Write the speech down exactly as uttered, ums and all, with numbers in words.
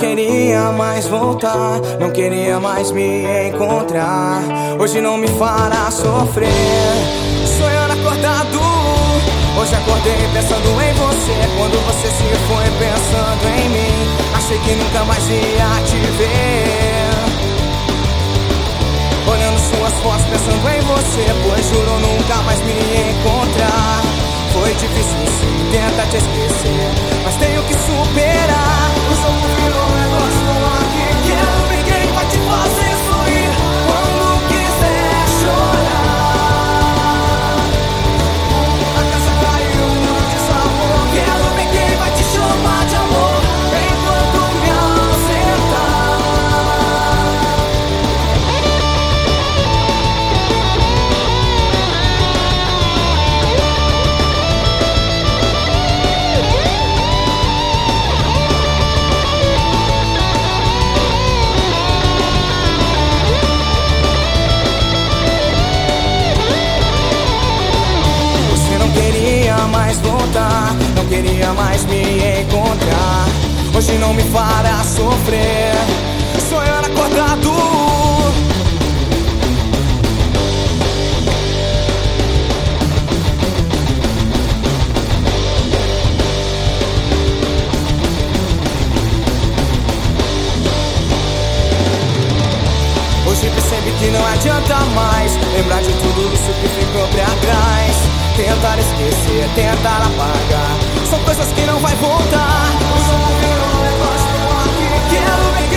queria mais voltar, não queria mais me encontrar. Hoje não me fará sofrer, sonhando acordado. Hoje acordei pensando em você, quando você se foi pensando em mim. Achei que nunca mais ia te ver, olhando suas fotos pensando em você, pois juro nunca mais me encontrar. Foi difícil sim, tenta te esquecer, mas tenho que superar. O jogo virou um negócio aqui, quero ver quem vai te fazer sorrir quando quiser chorar. A casa caiu, não desabou, quero ver quem vai te chamar de amor enquanto me ausentar. Mais voltar, não queria mais me encontrar. Hoje não me fará sofrer, sonhando acordado. Hoje percebi que não adianta mais lembrar de tudo isso que ficou pra trás. Tentar esquecer, tentar apagar, são coisas que não vai voltar. O jogo virou um negócio aqui, quero ver